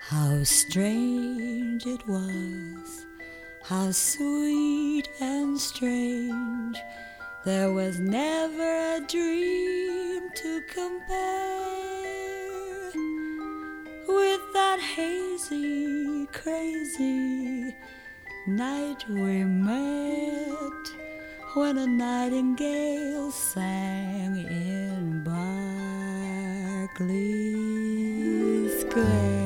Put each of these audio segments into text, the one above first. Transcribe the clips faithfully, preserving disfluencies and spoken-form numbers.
How strange it was, how sweet and strange. There was never a dream to compare with that hazy, crazy night we met when a nightingale sang in Berkeley Square.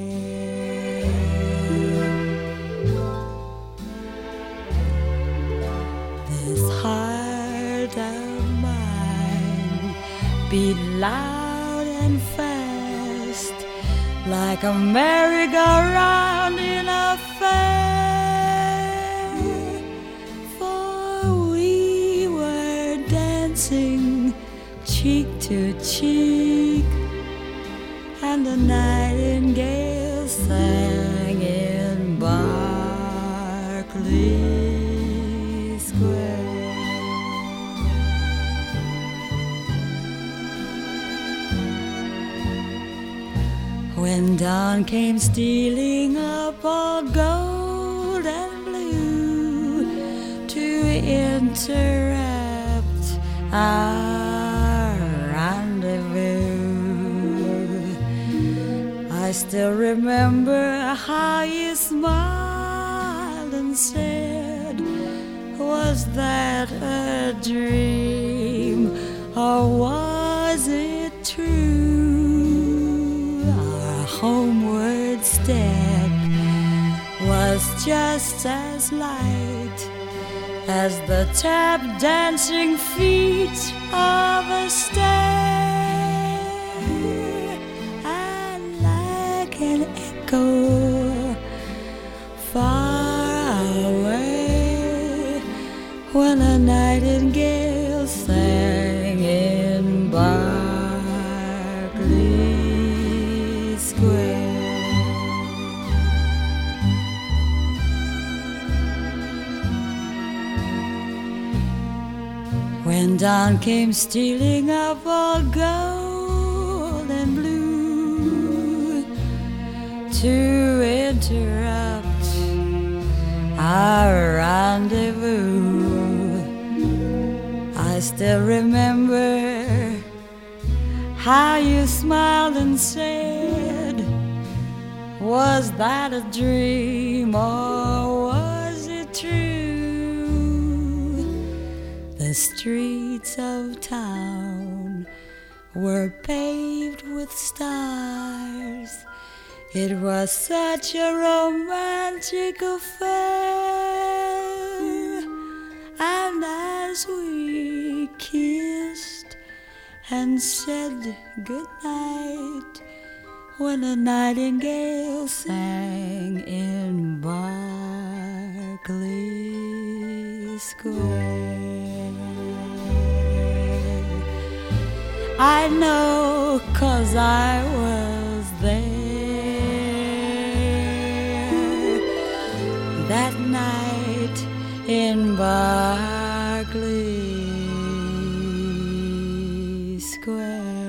This heart of mine beat loud and fast like a merry-go-round in a fair, for we were dancing cheek to cheek, and the nightingale sang in Berkeley Square. When dawn came stealing up all gold and blue to interrupt our rendezvous, I still remember how you smiled and said, was that a dream or was it true? Homeward step was just as light as the tap dancing feet of a stair, and like an echo far away when a nightingale sang in Berkeley Square. When dawn came stealing up all gold and blue to interrupt our rendezvous, I still remember how you smiled and said, was that a dream or was it true? The streets of town were paved with stars. It was such a romantic affair, and as we kissed and said goodnight, when a nightingale sang in Berkeley Square. I know 'cause I was there that night in Berkeley Square.